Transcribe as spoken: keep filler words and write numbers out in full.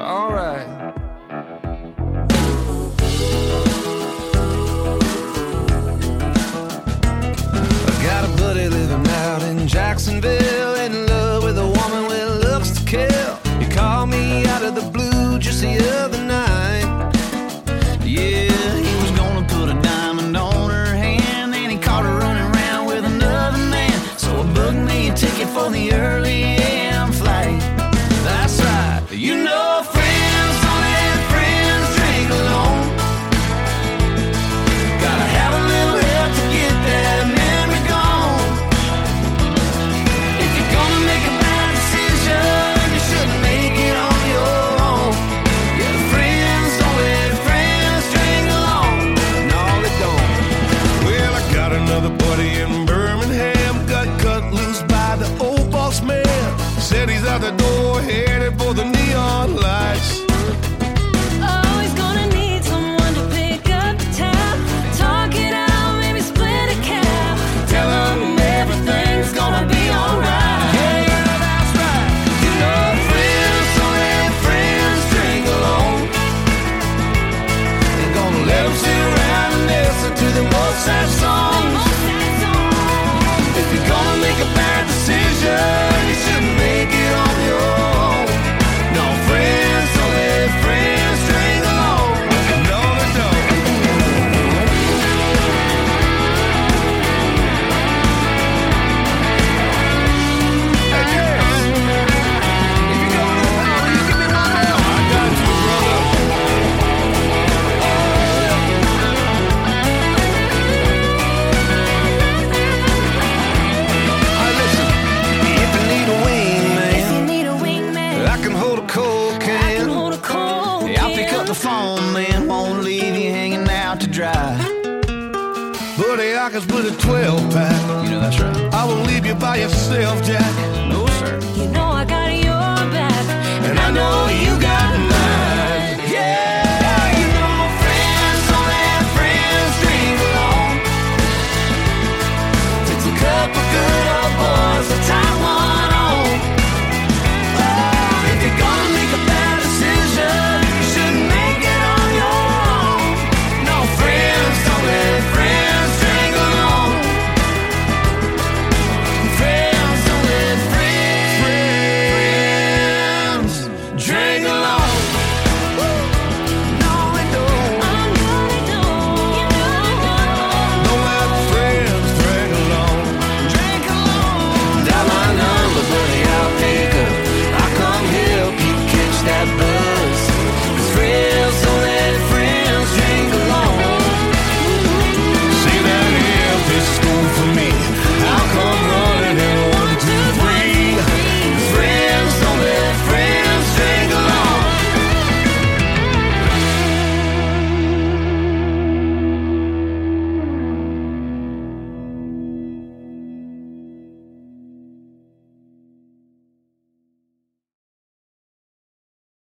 Alright. I got a buddy living out in Jacksonville, in love with a woman with looks to kill. He called me out of the blue just the other night. Yeah, he was gonna put a diamond on her hand, then he caught her running around with another man. So I booked me a ticket for the early A M flight. That's right, you know friends don't let friends drink alone. Gotta have a little help to get that memory gone. If you're gonna make a bad decision, you shouldn't make it on your own. Yeah, friends don't let friends drink alone. No, they don't. Well, I got another buddy in Birmingham, got cut loose by the old boss man. Said he's out the door, headed for the neon lights. Oh, he's gonna need someone to pick up the tab, talk it out, maybe split a cab. Tell him everything's gonna be alright. Yeah, that's right. You know friends don't let friends drink alone. Ain't gonna let them sit around and listen to the most sad songs. If you're gonna make a bad decision, you shouldn't make it on your own. No, friends don't let friends drink alone. No, they don't. Hey, James, if you go to the power, you give me one more. I got you, brother. Hey, listen, if you need a wingman, If you need a wingman, I can hold a cold I can can. hold a cold Yeah, I'll pick can. up the phone, man, won't leave you hanging out to dry. Buddy, I can split a twelve pack. You know that's right. I won't leave you by yourself, Jack.